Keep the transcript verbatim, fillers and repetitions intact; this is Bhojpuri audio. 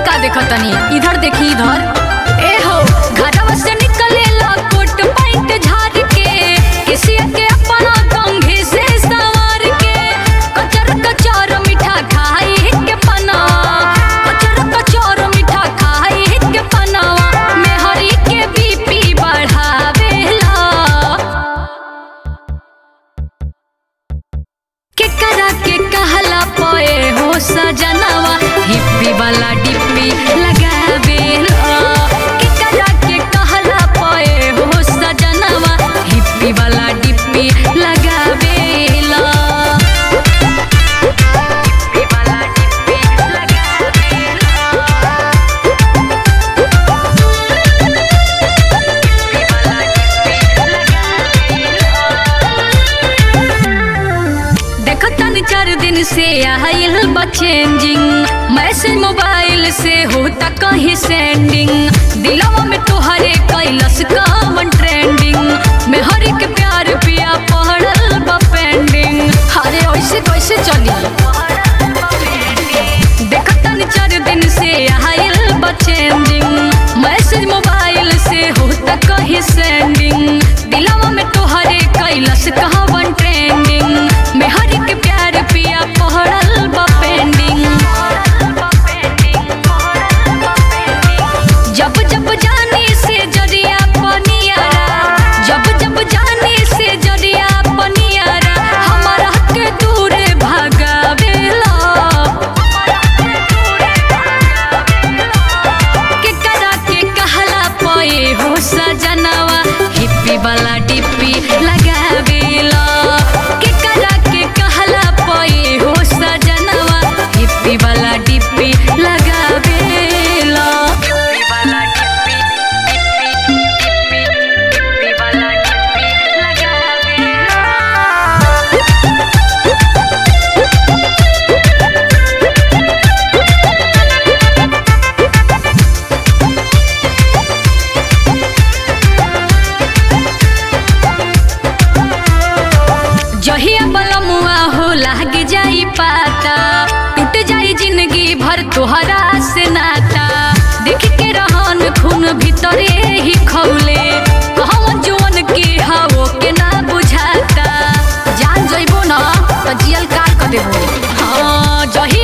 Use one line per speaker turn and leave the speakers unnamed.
का देखो तनी इधर देखी इधर। ए हो घरवा से निकलेला कोट पैंट झाड़ के, किसी के अपना कंघी से सवार के, कचर कचर मीठा खाई के पनावा, कचर कचर मीठा खाई के पनावा, मेहरी के बीपी बढ़ावेला। के करा के कहला पोए हो सजनवा, हिप्पी वाला डिप्पी लगावेला। के करा के कहला पोए हो सजनवा, हिप्पी वाला डिप्पी लगावेला। हिप्पी वाला डिप्पी लगावेला। हिप्पी वाला डिप्पी लगावेला। देखो तन चार दिन से आइल बा चेंजिंग, मैसेज मोबाइल से होता कहीं सेंडिंग, दिलवा में तोहरे कैलस कवन ट्रेंडिंग, मेहरी के प्यार पिया पड़ल बा पेंडिंग। अरे ऐसे कैसे चली। देखो तन चार दिन से आइल बा चेंजिंग, मैसेज मोबाइल से होता कहीं सेंडिंग, दिलवा में तोहरे कैलस कवन ट्रेंडिंग, मेहरी के प्यार पिया पड़ल बा पेंडिंग। जब जब जाने से जरिया पनियारा, जब जब जाने से जरिया पनियारा, हमारा के दूर भागावेला। के करा के कहला पोए हो सजनवा, हिप्पी वाला डिप्पी लगावेला। के करा के कहला पोए हो सजनवा, हिप्पी वाला डिप्पी लगावेला। हिप्पी वाला डिप्पी डिप्पी डिप्पी हिप्पी वाला डिप्पी लगावेला। जहिया बलमुआ हो लाग जाई पाता, टूट जाई जिंदगी भर तोहरा से नाता, देख के रहन खून भीतरे ही खौले, कहवन जुवन के हवो के ना बुझाता, जान जइबो ना त जियल काल क देबो। हाँ जहिया